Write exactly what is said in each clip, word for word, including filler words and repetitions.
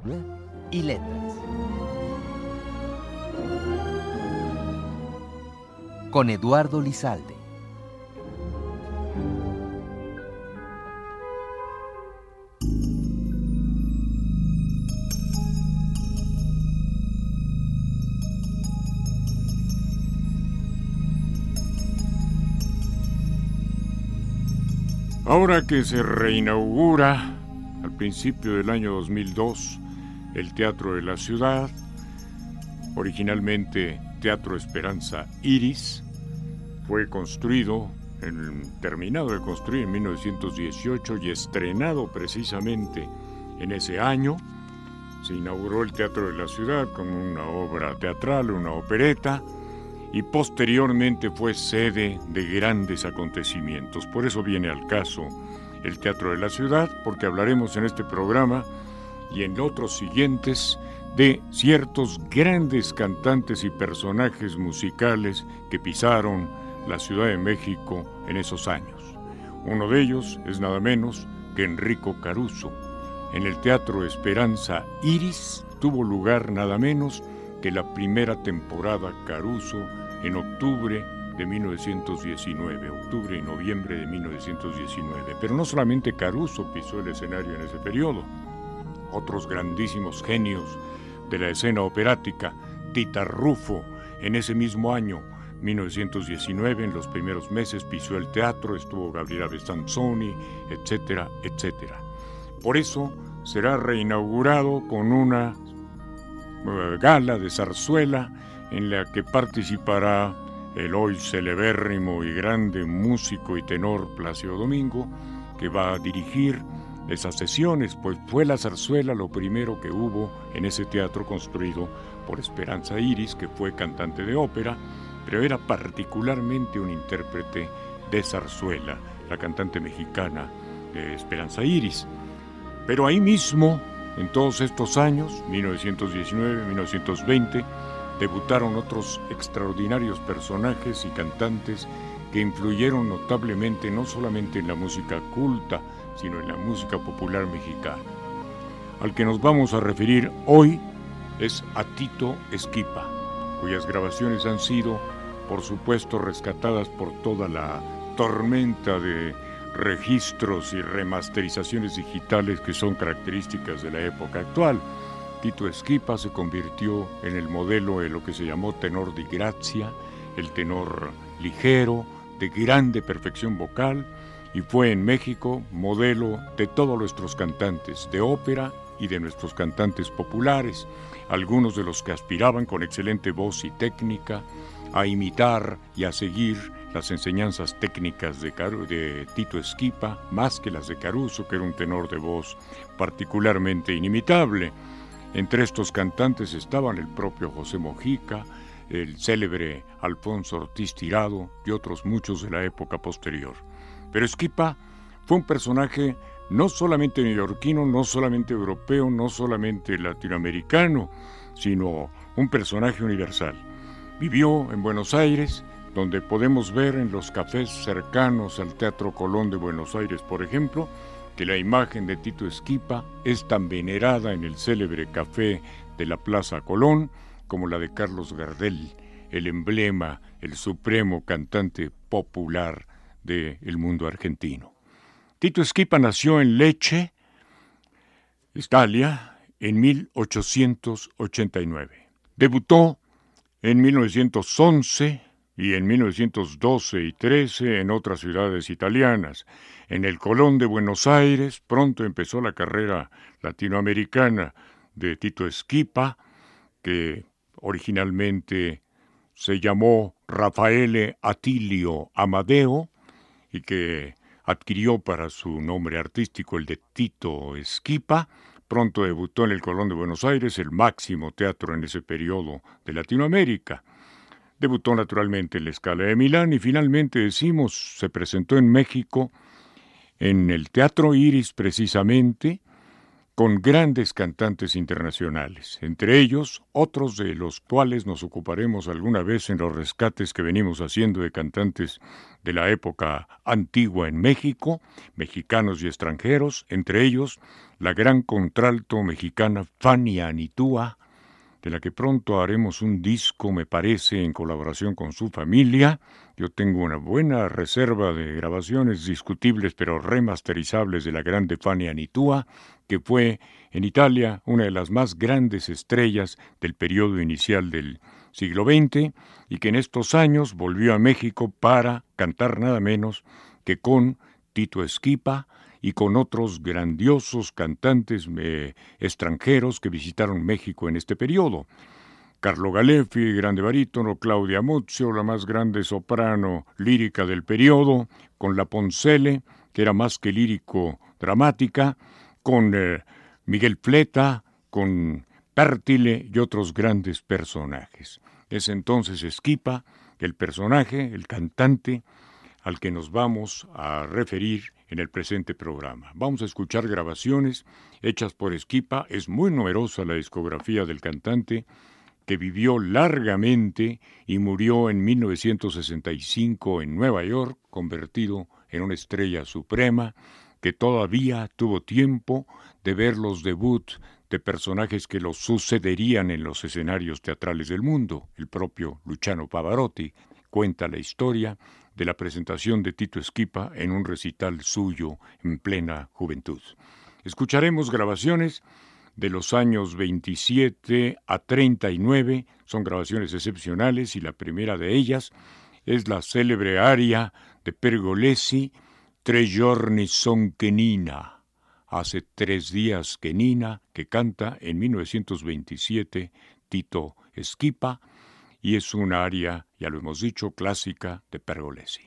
y letras. Con Eduardo Lizalde. Ahora que se reinaugura al principio del año dos mil dos el Teatro de la Ciudad, originalmente Teatro Esperanza Iris, fue construido, en, terminado de construir en mil novecientos dieciocho y estrenado precisamente en ese año. Se inauguró el Teatro de la Ciudad con una obra teatral, una opereta, y posteriormente fue sede de grandes acontecimientos. Por eso viene al caso el Teatro de la Ciudad, porque hablaremos en este programa y en otros siguientes de ciertos grandes cantantes y personajes musicales que pisaron la Ciudad de México en esos años. Uno de ellos es nada menos que Enrico Caruso. En el Teatro Esperanza Iris tuvo lugar nada menos que la primera temporada Caruso en octubre de mil novecientos diecinueve, octubre y noviembre de mil novecientos diecinueve. Pero no solamente Caruso pisó el escenario en ese periodo. Otros grandísimos genios de la escena operática, Tita Rufo, en ese mismo año, mil novecientos diecinueve, en los primeros meses pisó el teatro, estuvo Gabriela Bestanzoni, etcétera, etcétera. Por eso será reinaugurado con una uh, gala de zarzuela en la que participará el hoy celebérrimo y grande músico y tenor Plácido Domingo, que va a dirigir esas sesiones, pues fue la zarzuela lo primero que hubo en ese teatro construido por Esperanza Iris, que fue cantante de ópera, pero era particularmente un intérprete de zarzuela, la cantante mexicana de Esperanza Iris. Pero ahí mismo, en todos estos años, mil novecientos diecinueve, mil novecientos veinte, debutaron otros extraordinarios personajes y cantantes que influyeron notablemente no solamente en la música culta, sino en la música popular mexicana. Al que nos vamos a referir hoy es a Tito Esquipa, cuyas grabaciones han sido, por supuesto, rescatadas por toda la tormenta de registros y remasterizaciones digitales que son características de la época actual. Tito Esquipa se convirtió en el modelo de lo que se llamó tenor di grazia, el tenor ligero, de grande perfección vocal, y fue en México modelo de todos nuestros cantantes de ópera y de nuestros cantantes populares, algunos de los que aspiraban con excelente voz y técnica a imitar y a seguir las enseñanzas técnicas de, Car- de Tito Esquipa, más que las de Caruso, que era un tenor de voz particularmente inimitable. Entre estos cantantes estaban el propio José Mojica, el célebre Alfonso Ortiz Tirado y otros muchos de la época posterior. Pero Esquipa fue un personaje no solamente neoyorquino, no solamente europeo, no solamente latinoamericano, sino un personaje universal. Vivió en Buenos Aires, donde podemos ver en los cafés cercanos al Teatro Colón de Buenos Aires, por ejemplo, que la imagen de Tito Esquipa es tan venerada en el célebre café de la Plaza Colón como la de Carlos Gardel, el emblema, el supremo cantante popular del mundo argentino. Tito Esquipa nació en Lecce, Italia, en mil ochocientos ochenta y nueve. Debutó en mil novecientos once y en mil novecientos doce y trece en otras ciudades italianas. En el Colón de Buenos Aires pronto empezó la carrera latinoamericana de Tito Esquipa, que originalmente se llamó Raffaele Attilio Amadeo y que adquirió para su nombre artístico el de Tito Esquipa. Pronto debutó en el Colón de Buenos Aires, el máximo teatro en ese periodo de Latinoamérica. Debutó naturalmente en la Scala de Milán y finalmente, decimos, se presentó en México, en el Teatro Iris precisamente, con grandes cantantes internacionales, entre ellos otros de los cuales nos ocuparemos alguna vez en los rescates que venimos haciendo de cantantes de la época antigua en México, mexicanos y extranjeros, entre ellos la gran contralto mexicana Fania Anitúa, de la que pronto haremos un disco, me parece, en colaboración con su familia. Yo tengo una buena reserva de grabaciones discutibles pero remasterizables de la grande Fania Anitúa, que fue en Italia una de las más grandes estrellas del periodo inicial del siglo veinte y que en estos años volvió a México para cantar nada menos que con Tito Esquipa y con otros grandiosos cantantes eh, extranjeros que visitaron México en este periodo. Carlo Galeffi, grande barítono, Claudia Muzio, la más grande soprano lírica del periodo, con la Poncelle, que era más que lírico dramática, con eh, Miguel Fleta, con Pértile y otros grandes personajes. Es entonces Esquipa, el personaje, el cantante, al que nos vamos a referir en el presente programa. Vamos a escuchar grabaciones hechas por Esquipa. Es muy numerosa la discografía del cantante, que vivió largamente y murió en mil novecientos sesenta y cinco en Nueva York, convertido en una estrella suprema, que todavía tuvo tiempo de ver los debuts de personajes que lo sucederían en los escenarios teatrales del mundo. El propio Luciano Pavarotti cuenta la historia de la presentación de Tito Esquipa en un recital suyo en plena juventud. Escucharemos grabaciones de los años veintisiete a treinta y nueve, son grabaciones excepcionales y la primera de ellas es la célebre aria de Pergolesi, Tre giorni son che Nina, hace tres días que Nina, que canta en mil novecientos veintisiete Tito Esquipa, y es una aria, ya lo hemos dicho, clásica de Pergolesi.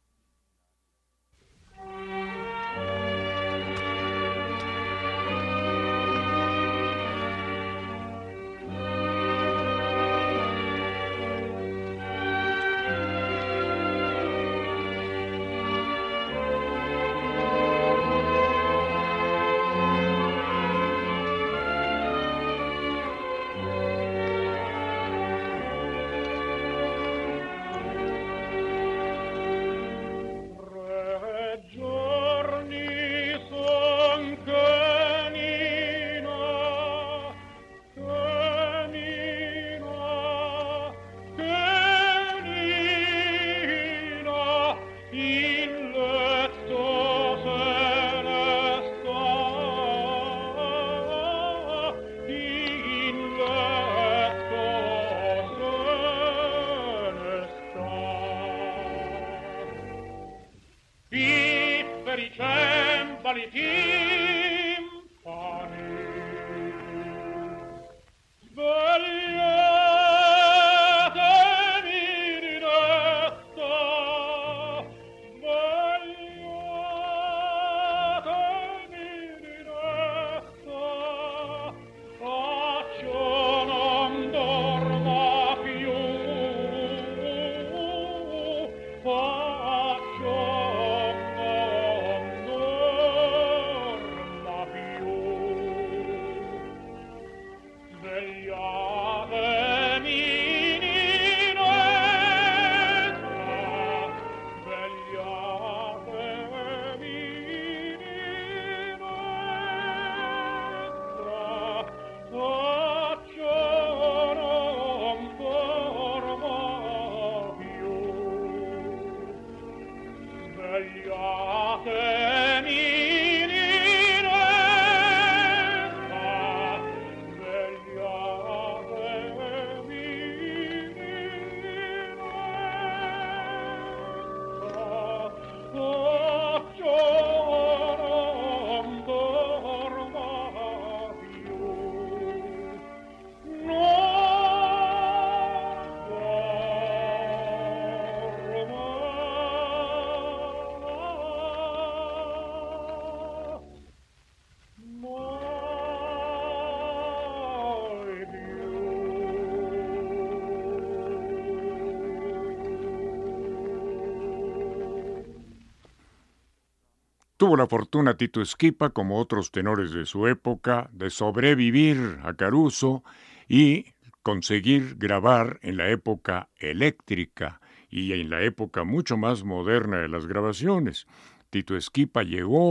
Tuvo la fortuna Tito Esquipa, como otros tenores de su época, de sobrevivir a Caruso y conseguir grabar en la época eléctrica y en la época mucho más moderna de las grabaciones. Tito Esquipa llegó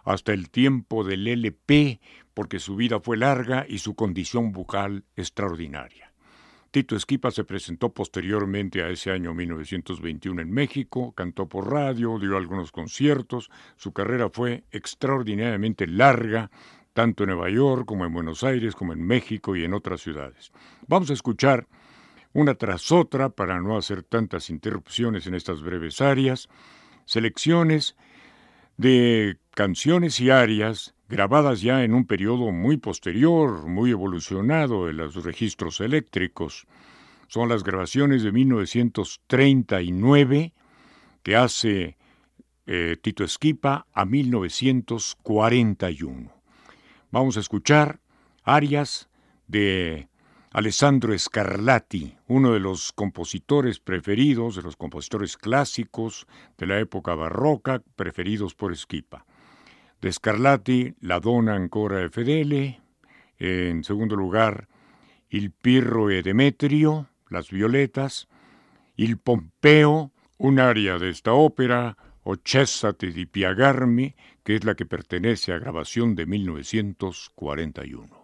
hasta el tiempo del L P, porque su vida fue larga y su condición vocal extraordinaria. Tito Esquipa se presentó posteriormente a ese año mil novecientos veintiuno en México, cantó por radio, dio algunos conciertos. Su carrera fue extraordinariamente larga, tanto en Nueva York como en Buenos Aires, como en México y en otras ciudades. Vamos a escuchar una tras otra, para no hacer tantas interrupciones en estas breves áreas, selecciones de canciones y arias grabadas ya en un periodo muy posterior, muy evolucionado de los registros eléctricos. Son las grabaciones de mil novecientos treinta y nueve que hace eh, Tito Esquipa a mil novecientos cuarenta y uno. Vamos a escuchar arias de Alessandro Scarlatti, uno de los compositores preferidos, de los compositores clásicos de la época barroca, preferidos por Esquipa. De Scarlatti, la Donna ancora e fedele. En segundo lugar, Il Pirro e Demetrio, las violetas. Il Pompeo, un aria de esta ópera, O cessate di piagarmi, que es la que pertenece a grabación de mil novecientos cuarenta y uno.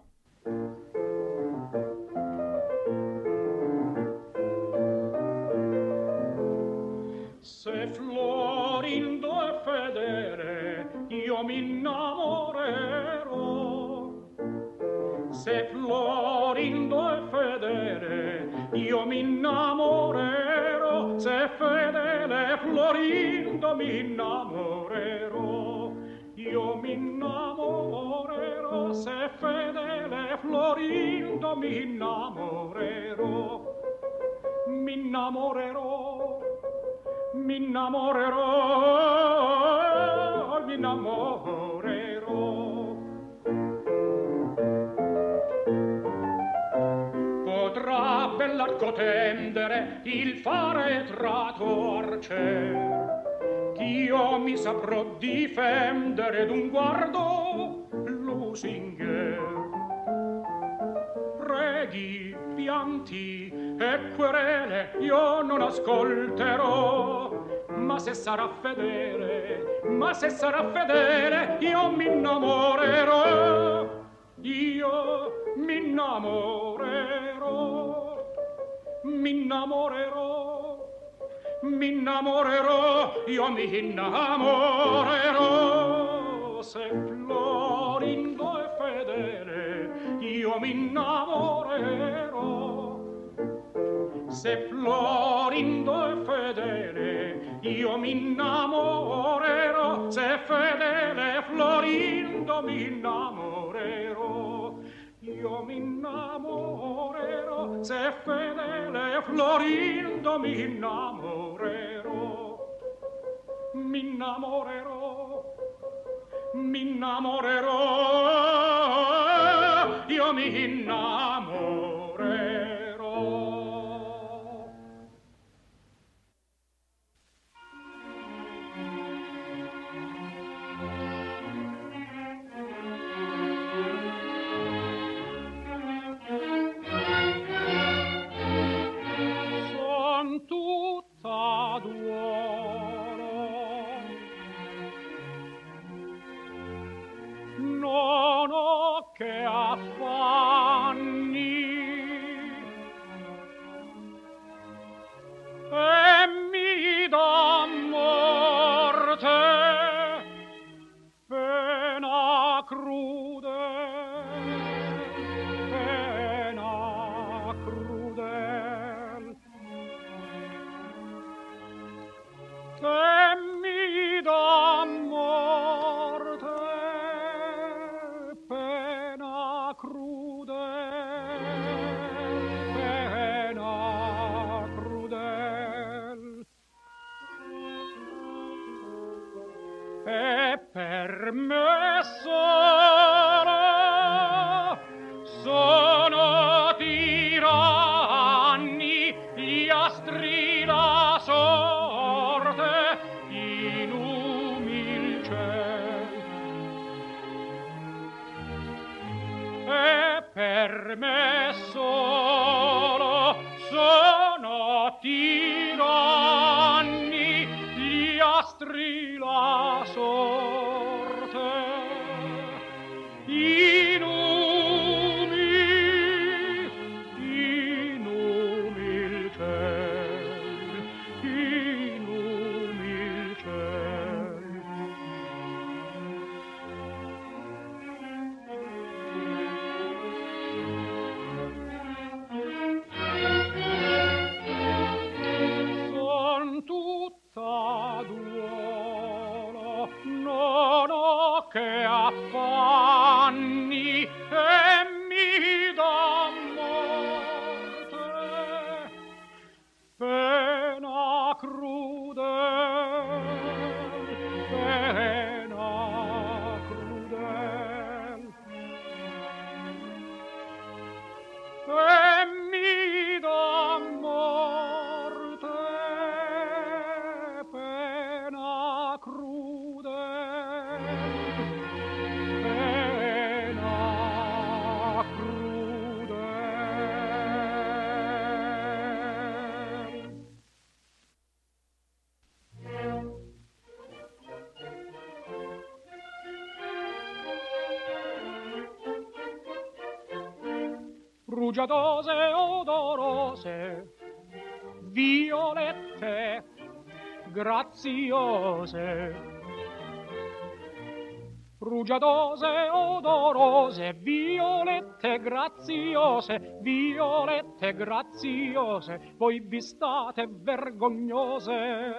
Se Florindo è fedele, io mi innamorerò. Se Florindo è fedele, io mi innamorerò. Se è fedele Florindo mi innamorerò. Io mi innamorerò. Se è fedele Florindo mi innamorerò. Mi innamorerò. Mi innamorerò, mi innamorerò. Potrà bell'arco tendere il fare tratorcer, ch'io mi saprò difendere d'un guardo lusinger. Preghi, pianti e querele io non ascolterò, ma se sarà fedele, ma se sarà fedele io mi innamorerò, io mi innamorerò, mi innamorerò, mi innamorerò, io mi innamorerò. Se Florindo è fedele io mi innamorerò. Se Florindo è fedele io mi innamorerò. Se è fedele Florindo mi innamorerò. Io mi innamorerò. Se è fedele Florindo mi innamorerò. Mi innamorerò. Mi innamorerò. Io mi innamorerò. Che affanni e mi dà morte pena crudel, pena crudel e mi dà morte crudel, pena crudel. E per me solo sono tiranni gli astri la sorte in umil ciel. E per me solo sono tiranni gli astri la sorte inumi, inumi il ciel, inumi il ciel. Son tutta duolo, non ho che affanni e mi dà morte, pena crudel, pena crudel, e mi dà morte, pena crudel, pena crudel. Rugiadose, odorose, violette, graziose. Rugiadose, odorose, violette, graziose, violette, graziose, voi vi state vergognose.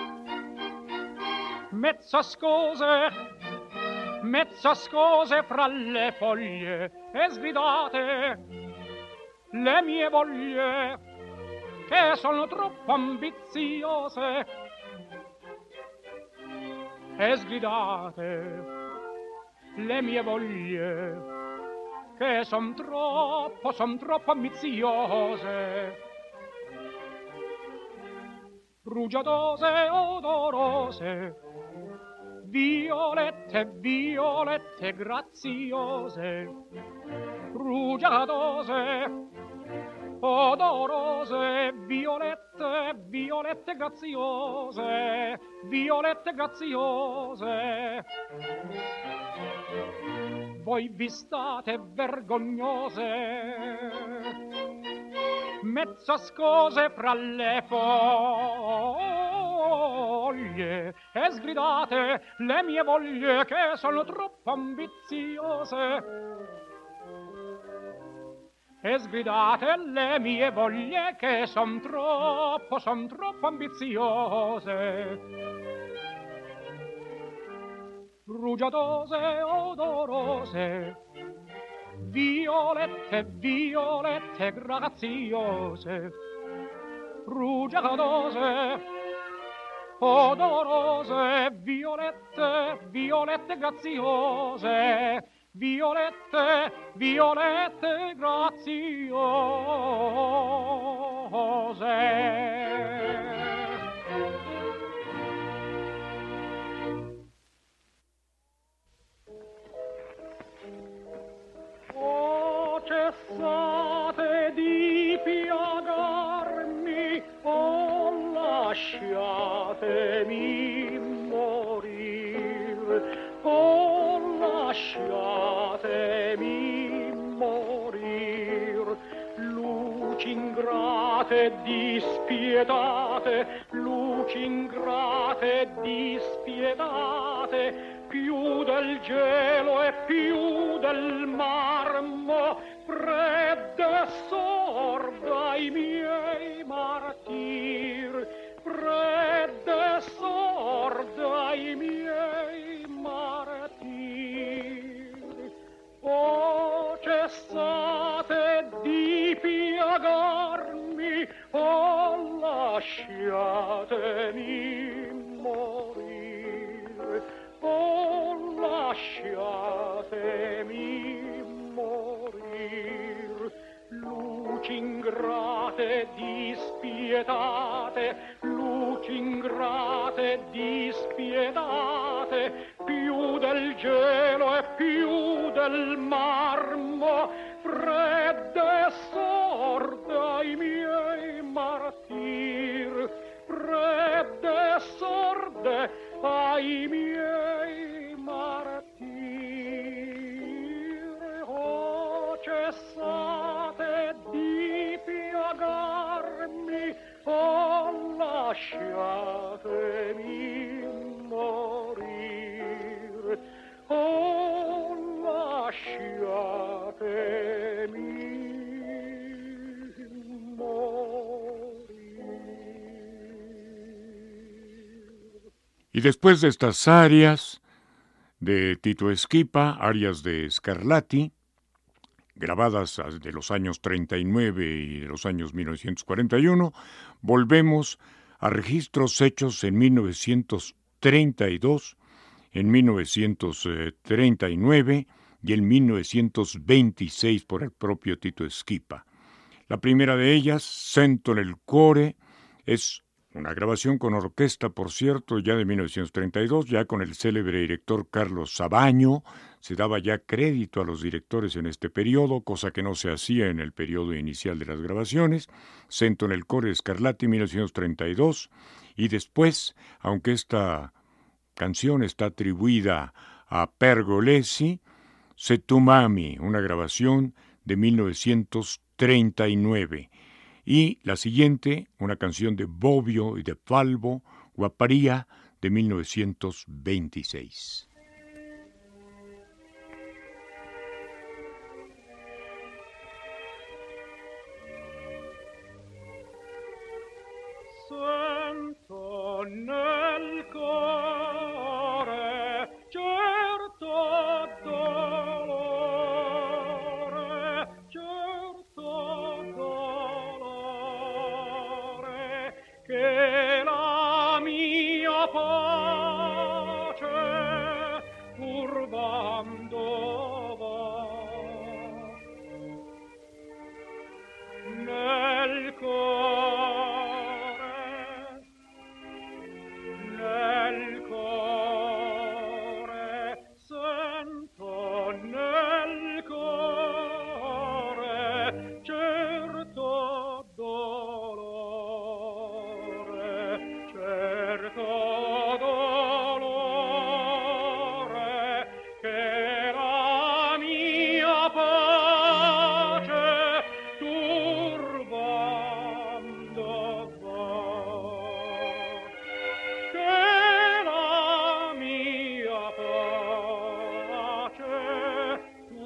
Mezzascose, mezzascose fra le foglie e sgridate le mie voglie che sono troppo ambiziose, e sgridate le mie voglie che son troppo, son troppo ambiziose. Rugiadose, odorose, violette, violette, graziose. Rugiadose, odorose, violette, violette, graziose, violette, graziose. Voi vi state vergognose. Mezzascose fra le foglie e sgridate le mie voglie che sono troppo ambiziose. E sgridate le mie voglie che son troppo, son troppo ambiziose. Rugiadose, odorose, violette, violette, graziose. Rugiadose, odorose, violette, violette, graziose. Violette, violette, graziose. Oh, cessate di piagarmi, oh, lasciatemi morir, oh, lasciatemi morir. Luci ingrate, dispietate, luci ingrate, dispietate, più del gelo e più del marmo, fredda sorda i miei martir, fredda sorda i miei martir. Oh, cessate di piagarmi, oh, lasciatemi morire, oh, lasciatemi morir. Luci ingrate, dispietate, luci ingrate, dispietate, più del gelo e più del marmo, fredda e sorda i miei martir, fredda e sorde ai miei martir. Y después de estas arias de Tito Esquipa, arias de Scarlatti, grabadas de los años treinta y nueve y de los años mil novecientos cuarenta y uno, volvemos a registros hechos en mil novecientos treinta y dos, en mil novecientos treinta y nueve y en mil novecientos veintiséis por el propio Tito Esquipa. La primera de ellas, Sento nel cuore, es una grabación con orquesta, por cierto, ya de mil novecientos treinta y dos, ya con el célebre director Carlos Sabaño. Se daba ya crédito a los directores en este periodo, cosa que no se hacía en el periodo inicial de las grabaciones. Sento nel cuore de Scarlatti, mil novecientos treinta y dos, y después, aunque esta canción está atribuida a Pergolesi, Se tu mami, una grabación de mil novecientos treinta y nueve. Y la siguiente, una canción de Bobbio y de Falvo, Guapparia, de mil novecientos veintiséis. Sento nel cuore certo dolore, certo dolore, che la mia pace turbando va. Nel cuore, nel cuore, sento nel cuore certo dolore, certo dolore, che la mia pace turbando va, che la mia pace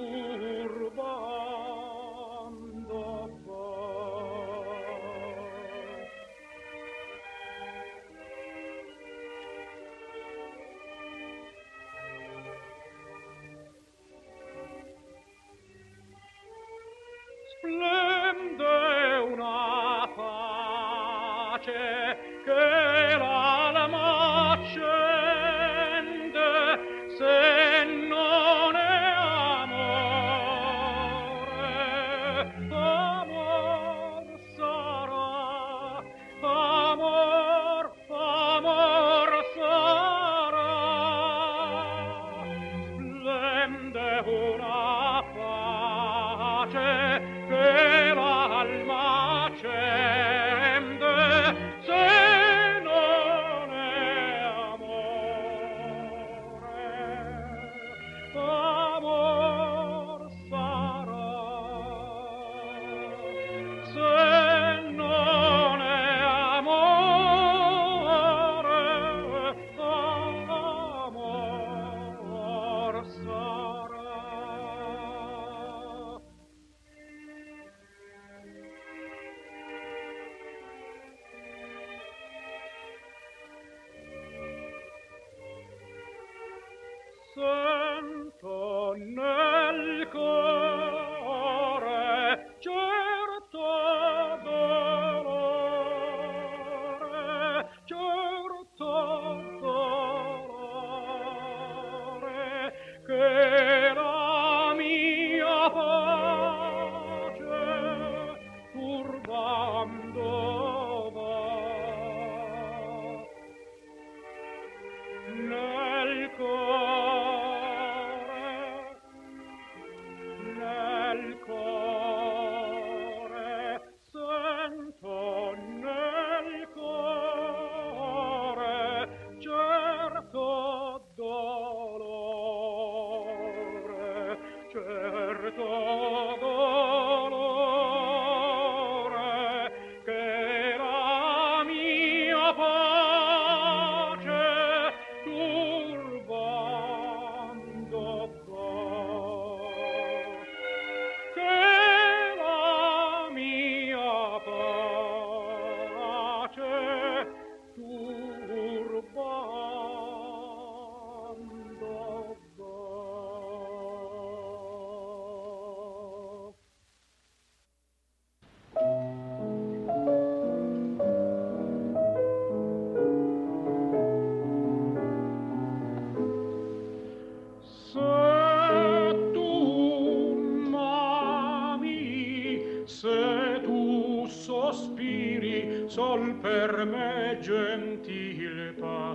turbando va. Splende una pace che l'alma accende, se non è amore, amor sarà, amor, amor sarà. Splende una pace che l'alma accende, se non è amore, amor sarà. Se non è amore, amor sarà. Sento nel cuore certo dolore, certo dolore, che la mia pace turbando va. Nel cuore, nel cuore, sento nel cuore certo dolore, certo dolore, che la mia pace turbando va, che la mia pace turbando sol per me gentil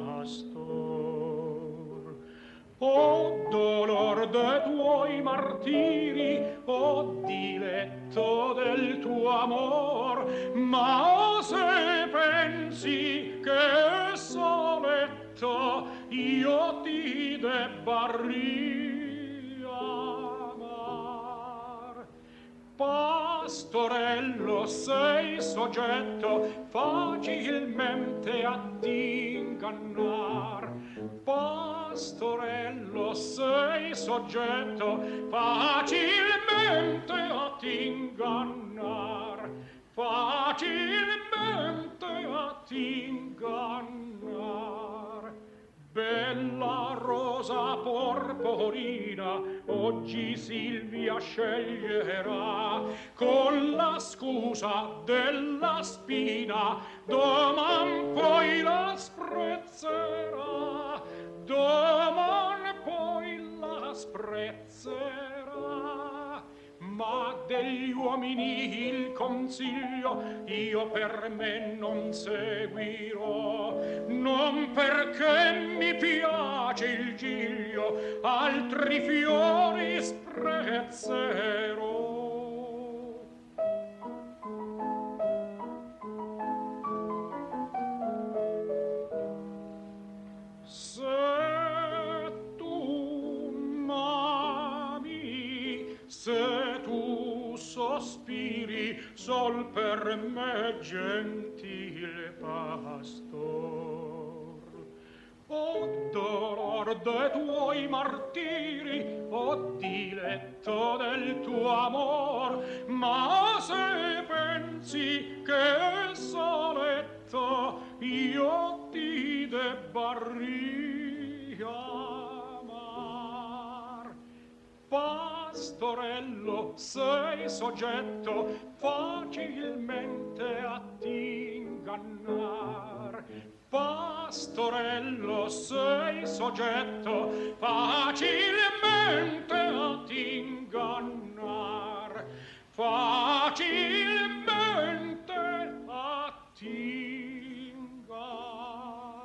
pastor. O dolor de tuoi martiri, o diletto del tuo amor, ma se pensi che soletto io ti debba riamar. Pastorello, sei soggetto facilmente ad ingannar. Pastorello, sei soggetto facilmente ad ingannar. Facilmente ad ingannar. Bella rosa porporina, oggi Silvia sceglierà, con la scusa della spina, doman poi la sprezzerà, doman poi la sprezzerà. Ma degli uomini il consiglio io per me non seguirò, non perché mi piace il giglio, altri fiori sprezzerò. Se tu m'ami, se tu sospiri sol per me gentil pastor, o dolor de tuoi martiri, o diletto del tuo amor, ma se pensi che soletto io ti debba riamar. Pastorello, sei soggetto facilmente ad ingannar. Pastorello, sei soggetto facilmente ad ingannar. Facilmente ad ingannar.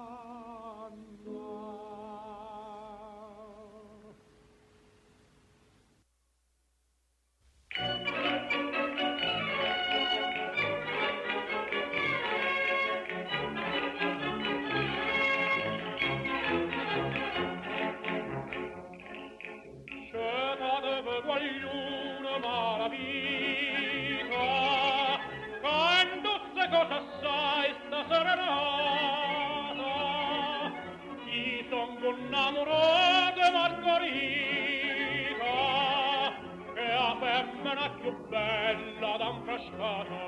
Qualunque maravita, quando se cosa sai sta serenata, ti son innamorato Margherita, che a femmina più bella d'infrascata.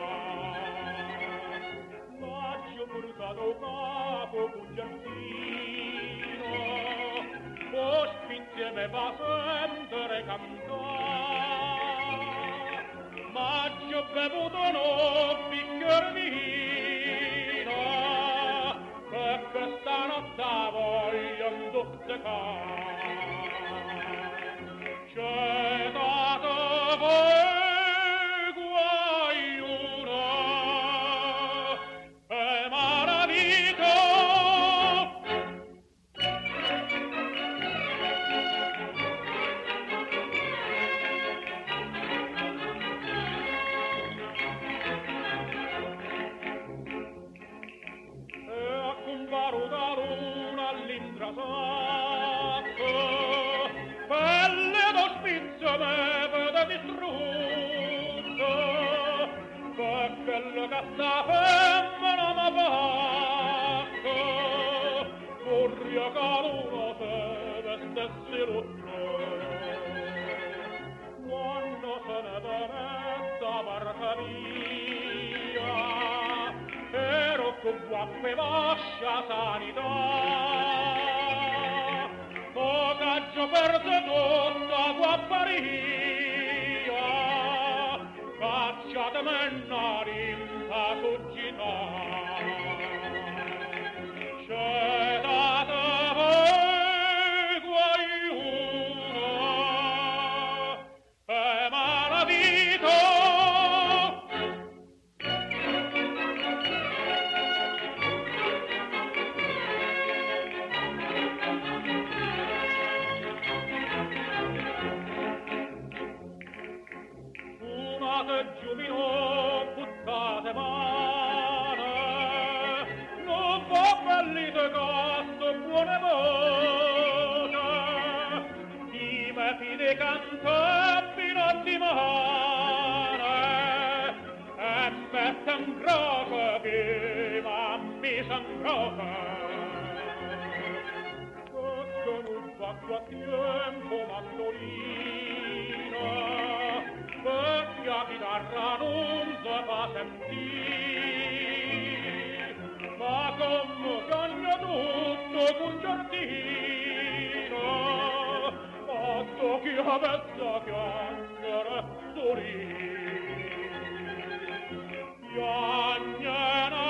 L'ho portato capo bugiardino, posti insieme va sempre cantare, ma ci ho bevuto un bicchiere vino, e questa notte voglio intossicare. C'è dato voi guaiuno, e maravito. Pelle d'ospizio me vede distrutto, perché le cazza femmina mi bacco, vorria caluno se vestessi lutto. Quando se ne venezza barca via, ero con guappe vascia sanità, Mocaggio perde tutta guapparia, cacciate mennari in pasugginà. C'è dato voi guaiuno, e malavito. buttate giù vino, buttate male, non va fallite costo buone voce, di me fide cantabbi non di mare, e me s'angroca che ma mi s'angroca. Fatto a tempo mandolina, vecchia chitarra non si fa sentire, ma come cagna tutto con giardino, fatto che avvezza chiacchiere solì, piagnena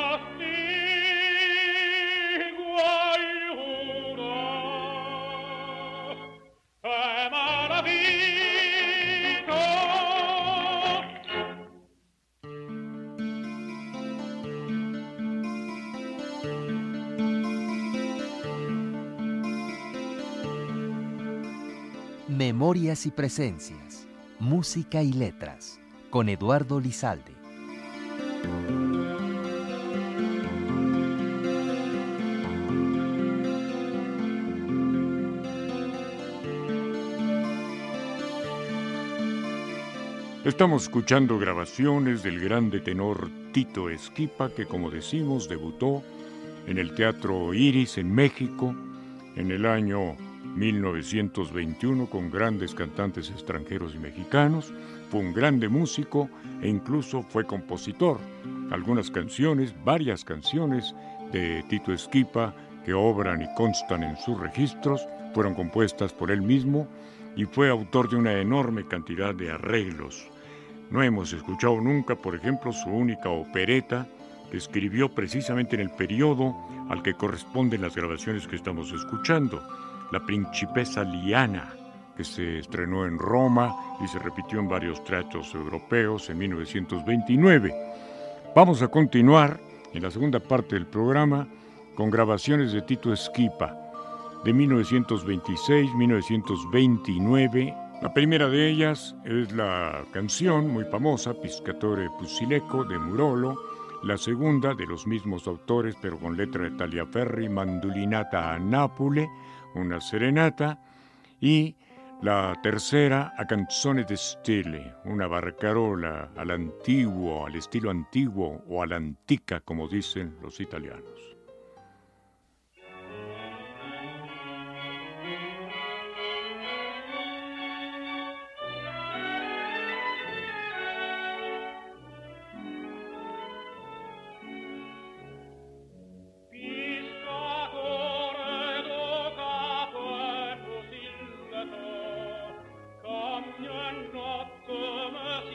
Memorias y presencias, música y letras, con Eduardo Lizalde. Estamos escuchando grabaciones del grande tenor Tito Esquipa, que, como decimos, debutó en el Teatro Iris en México en el año mil novecientos veintiuno con grandes cantantes extranjeros y mexicanos. Fue un grande músico e incluso fue compositor. Algunas canciones, varias canciones de Tito Esquipa que obran y constan en sus registros, fueron compuestas por él mismo y fue autor de una enorme cantidad de arreglos. No hemos escuchado nunca, por ejemplo, su única opereta, que escribió precisamente en el periodo al que corresponden las grabaciones que estamos escuchando, La Principessa Liana, que se estrenó en Roma y se repitió en varios teatros europeos en mil novecientos veintinueve. Vamos a continuar en la segunda parte del programa con grabaciones de Tito Esquipa de mil novecientos veintiséis a mil novecientos veintinueve. La primera de ellas es la canción muy famosa Piscatore Pusileco de Murolo. La segunda, de los mismos autores, pero con letra de Tagliaferri, Mandolinata a Nápole, una serenata. Y la tercera, A Canzone de Stelle, una barcarola al antiguo, al estilo antiguo o a la antica, como dicen los italianos.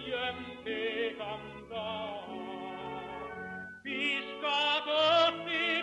Piscato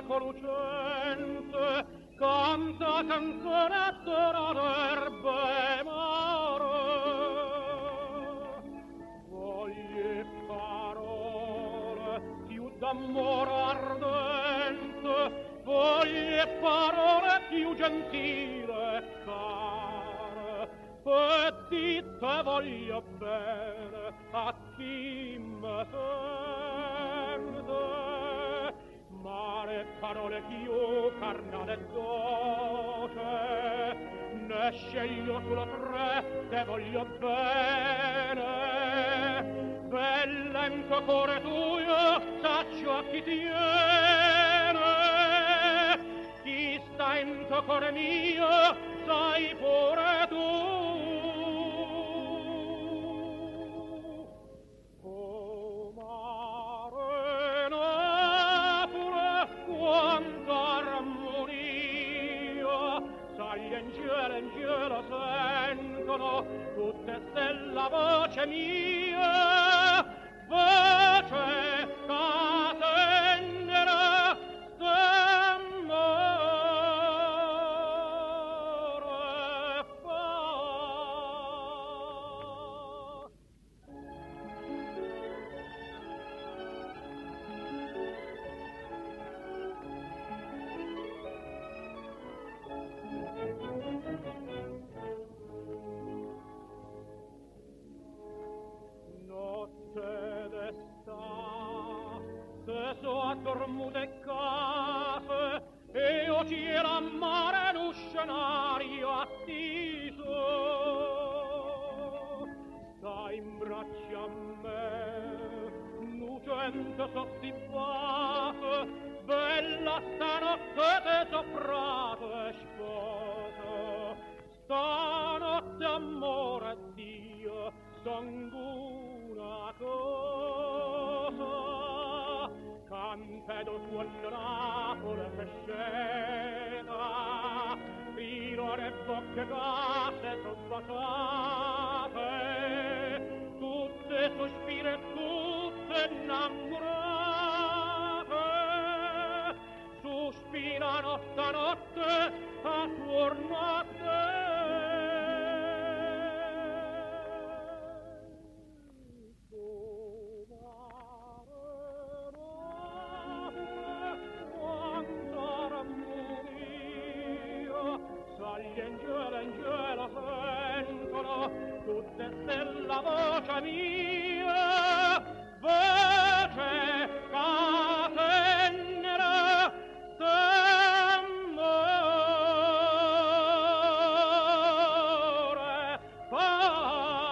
eco lucente canta canzonette d'erbe mare. Voglie parole più d'amore ardente, voglie parole più gentile e care, e dite voglio bene a chi me sente. Mare parole più carnale e dolce, ne sceglio sulle tre te voglio bene. Bella in tuo cuore tuo saccio a chi tiene, chi sta in tuo cuore mio sai pure tu. O mare Napoli, quanta armonia, sai in cielo, in cielo sentono tutte stelle voce mia, voce catennera, stemmore fa. Notte d'estate so addormute case e o cielo a mare lo scenario attiso. Stai in braccia a me, lucente sottibate, bella stanotte te soprato e sposo. Stanotte amore Dio una cosa, cantedo sul Napoli che scena, fino le bocche gasse son baciate, tutte sospire, tutte innamorate, sospirano stanotte a torno a te. Angelo, angelo sentono tutte stella voce mia, voce catennera, stemmore fa.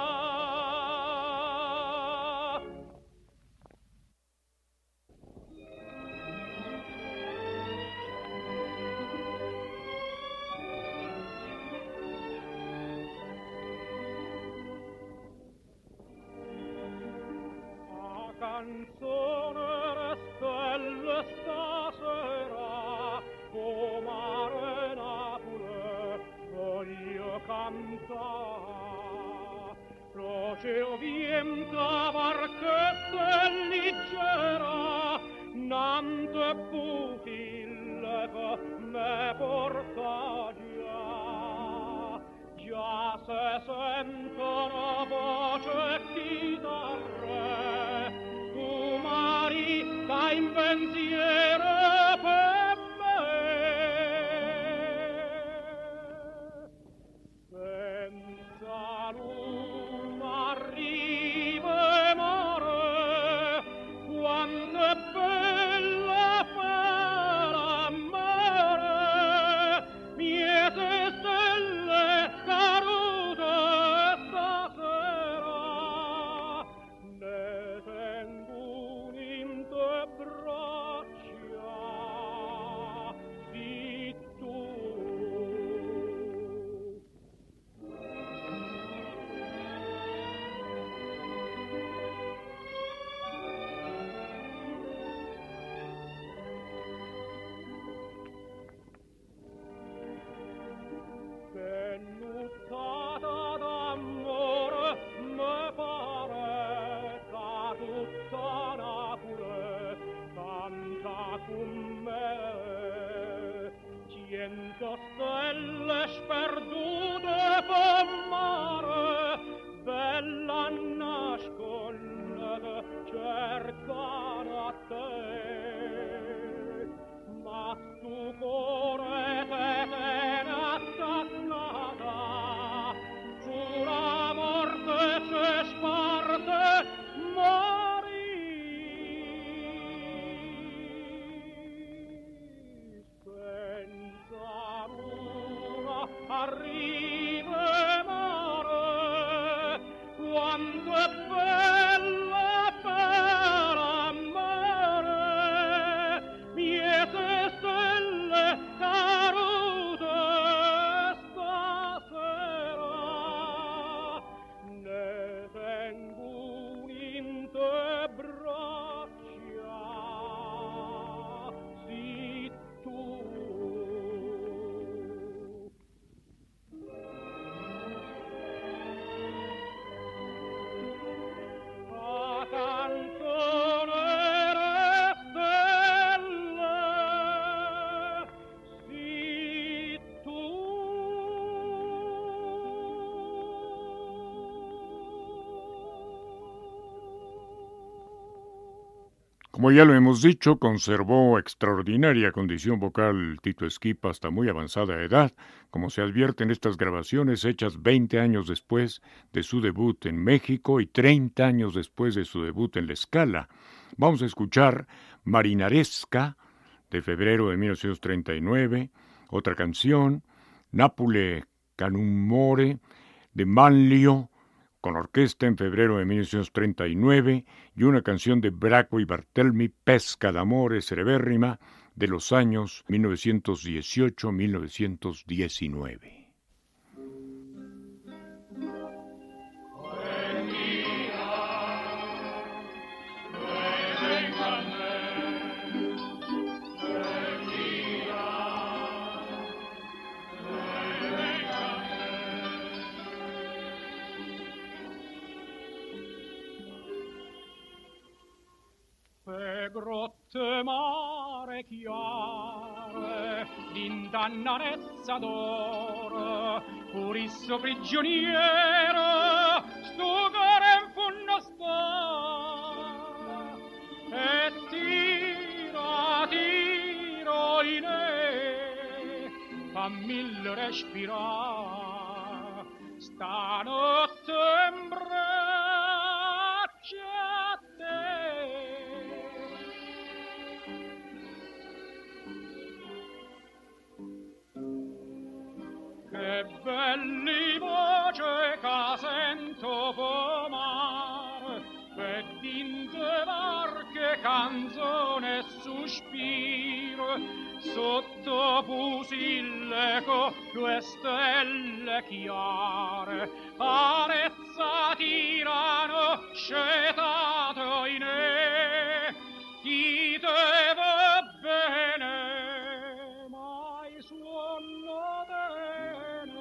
Canzone le stelle stasera, o mare Napoli, voglio cantare. Croce o vienta, barchetta leggera, nante pupille che me porta già. Già se sentono voce chitarre, tu mari sta in pensiero per me. Senza luna arriva e mare, quanto è bella fare a mare, miete stelle cadute stasera, ne tengo in tue braccia, sì tu. da stelle sperdute pel mare, bella nascondere cercano a te, ma tu cuore te tiene attaccata, giura morte se sparte morì, senza luna arriva mare, quanto è bella per amare, miete stelle cadute stasera, ne tengo in te braccia, sì tu. A canzone le stelle, sì tu. Como ya lo hemos dicho, conservó extraordinaria condición vocal Tito Esquipa hasta muy avanzada edad, como se advierte en estas grabaciones hechas veinte años después de su debut en México y treinta años después de su debut en La Scala. Vamos a escuchar Marinaresca, de febrero de mil novecientos treinta y nueve, otra canción, Napule Canumore, de Manlio, con orquesta en febrero de mil novecientos treinta y nueve, y una canción de Bracco y Barthelmy, Pesca d'amore celebérrima, de los años mil novecientos dieciocho a mil novecientos diecinueve. Per grotte mare chiare, d'indannarezza d'oro, purisso prigioniero, stu cuore in fondo sta, e tira, tiro in e, fa mille respira, stanotte in braccia a te. Che belli voce ca sento pomar, e dinte barche canzone e sospiro, sotto pusille co due stelle chiare, arezza tirano scetato in e, chi te va bene, mai suono bene.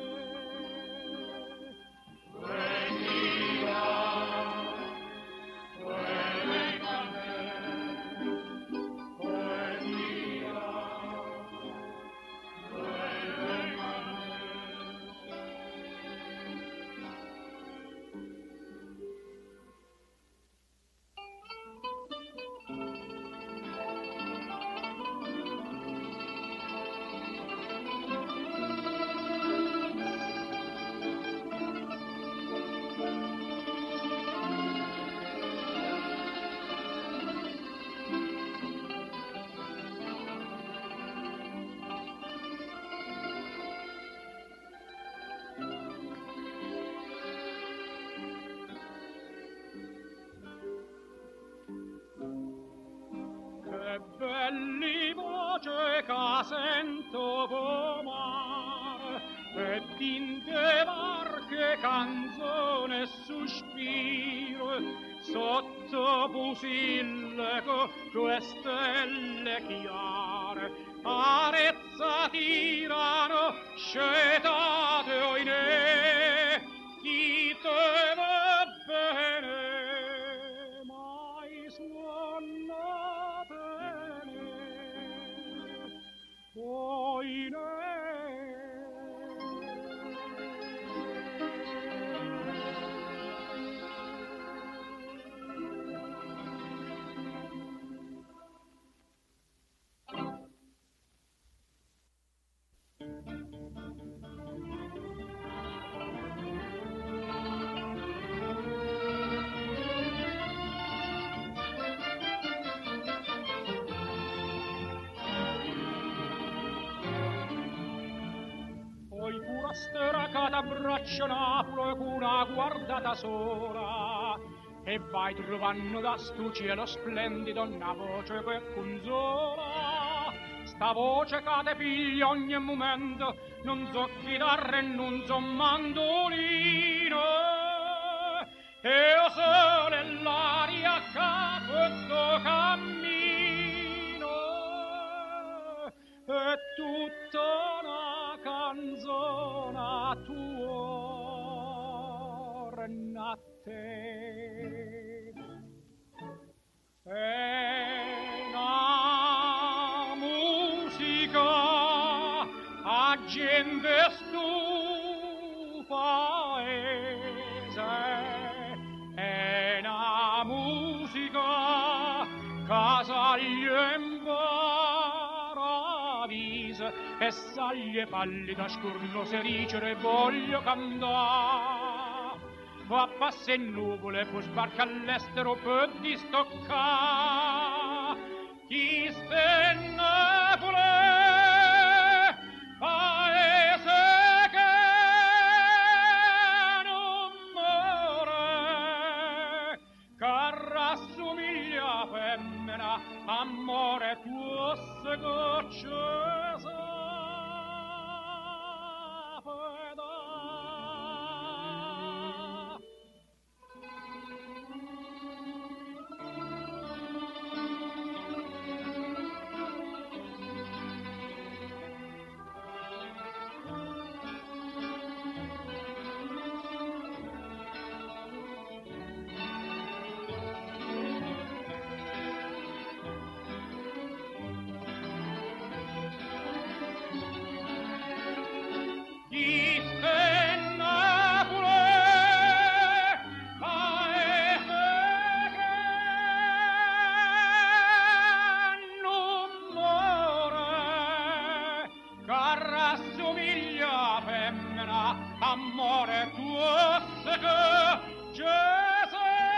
Belli voce ca sento pomar, e dinte barche canzone e sospiro, sotto pusille co due stelle chiare, arezza tirano scetate in e, chi te va bene, mai suona bene, poi ne t'abbraccio Napoli con una guardata sola e vai trovando da sto cielo splendido una voce che consola. Sta voce che te piglia ogni momento, non so chitarra e non so mandolino, e io sono nell'aria che questo cammino è tutta una canzone attorno a te. È una musica a gente stufa è una musica che saglie in paradiso e saglie pallida scurno se ricere voglio cantare. Va passa in nuvole, poi sbarca all'estero per distoccare. Chi sta in Napoli, paese che non muore, che rassomiglia a femmina, amore tuo se gocce amore tuo se che Gesù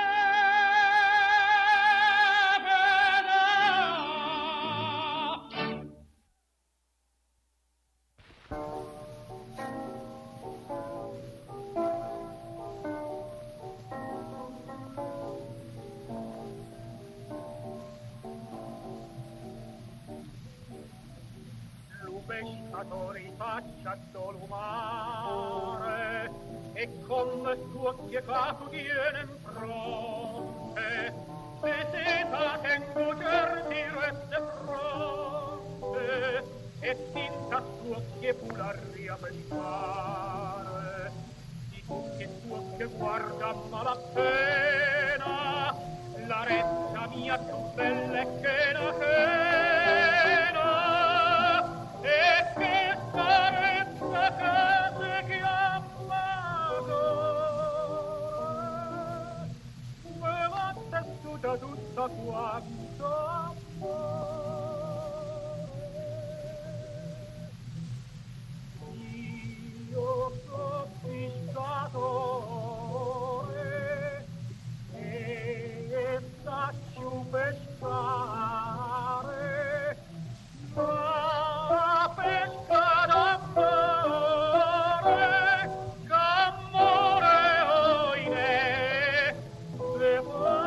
pescatori faccia dolumare e come tuo che capo viene in fronte e se ta tengo certi reste fronte e tinta tuo che pularia pensare di tu che tuo che guarda malapena la retta mia più bella è che la pena e che sarezza che si chiamato me l'ha tessuta tutta quanto io so pescatore e saccio pescare ma pesca d'amore qu'amore oine le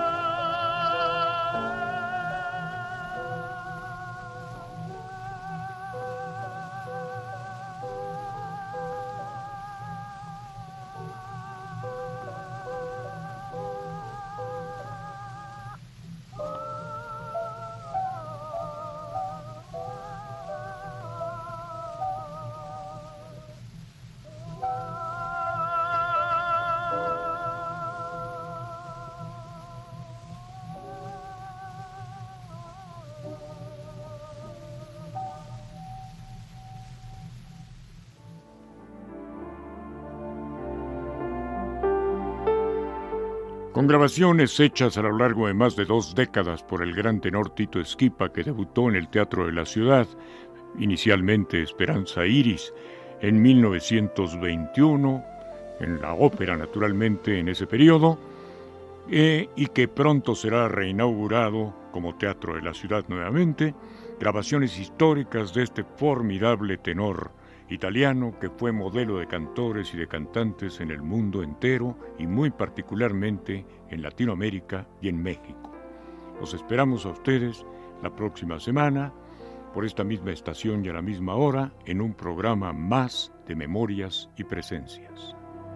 Con grabaciones hechas a lo largo de más de dos décadas por el gran tenor Tito Esquipa, que debutó en el Teatro de la Ciudad, inicialmente Esperanza Iris, en mil novecientos veintiuno, en la ópera naturalmente en ese periodo, eh, y que pronto será reinaugurado como Teatro de la Ciudad nuevamente, grabaciones históricas de este formidable tenor italiano que fue modelo de cantores y de cantantes en el mundo entero y muy particularmente en Latinoamérica y en México. Los esperamos a ustedes la próxima semana por esta misma estación y a la misma hora en un programa más de Memorias y Presencias.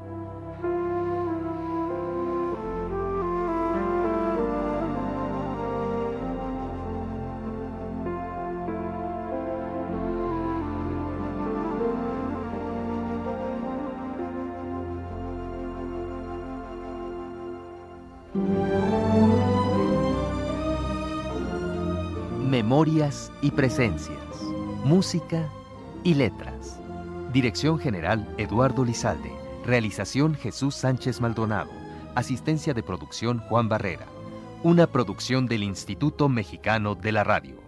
Memorias y Presencias, música y letras. Dirección General Eduardo Lizalde. Realización Jesús Sánchez Maldonado. Asistencia de producción Juan Barrera. Una producción del Instituto Mexicano de la Radio.